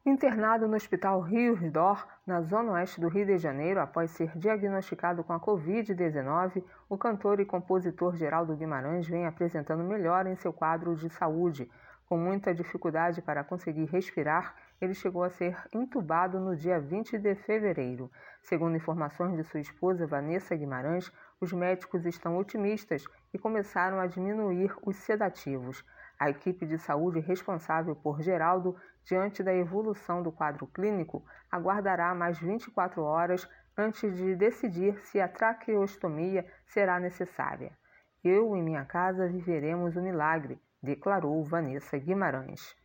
Internado no Hospital Rios-d'Or, na zona oeste do Rio de Janeiro, após ser diagnosticado com a Covid-19, o cantor e compositor Geraldo Guimarães vem apresentando melhora em seu quadro de saúde. Com muita dificuldade para conseguir respirar, ele chegou a ser entubado no dia 20 de fevereiro. Segundo informações de sua esposa, Vanessa Guimarães, os médicos estão otimistas e começaram a diminuir os sedativos. A equipe de saúde responsável por Geraldo, diante da evolução do quadro clínico, aguardará mais 24 horas antes de decidir se a traqueostomia será necessária. Eu e minha casa viveremos o milagre, declarou Vanessa Guimarães.